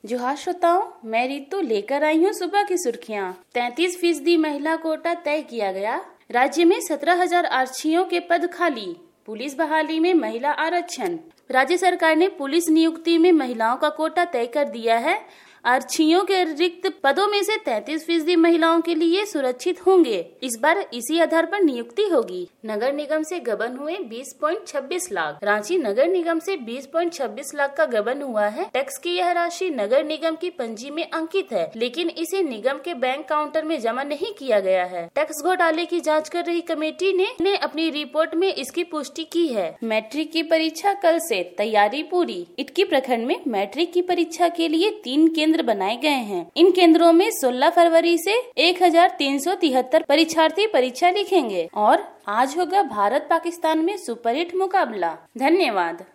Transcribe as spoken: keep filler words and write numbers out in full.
जोहार श्रोताओं, मैं रितु लेकर आई हूँ सुबह की सुर्खियाँ। तैंतीस फीसदी महिला कोटा तय किया गया। राज्य में सत्रह हजार आरक्षियों के पद खाली। पुलिस बहाली में महिला आरक्षण। राज्य सरकार ने पुलिस नियुक्ति में महिलाओं का कोटा तय कर दिया है। आरक्षियों के रिक्त पदों में से तैंतीस फीसदी महिलाओं के लिए सुरक्षित होंगे। इस बार इसी आधार पर नियुक्ति होगी। नगर निगम से गबन हुए बीस पॉइंट छब्बीस लाख। रांची नगर निगम से बीस पॉइंट छब्बीस लाख का गबन हुआ है। टैक्स की यह राशि नगर निगम की पंजी में अंकित है, लेकिन इसे निगम के बैंक काउंटर में जमा नहीं किया गया है। टैक्स घोटाले की जाँच कर रही कमेटी ने, ने अपनी रिपोर्ट में इसकी पुष्टि की है। मैट्रिक की परीक्षा कल से, तैयारी पूरी। इटकी प्रखंड में मैट्रिक की परीक्षा के लिए तीन केंद्र बनाए गए हैं। इन केंद्रों में सोलह फरवरी से एक हजार तीन सौ तिहत्तर परीक्षार्थी परीक्षा लिखेंगे और आज होगा भारत पाकिस्तान में सुपरहिट मुकाबला। धन्यवाद।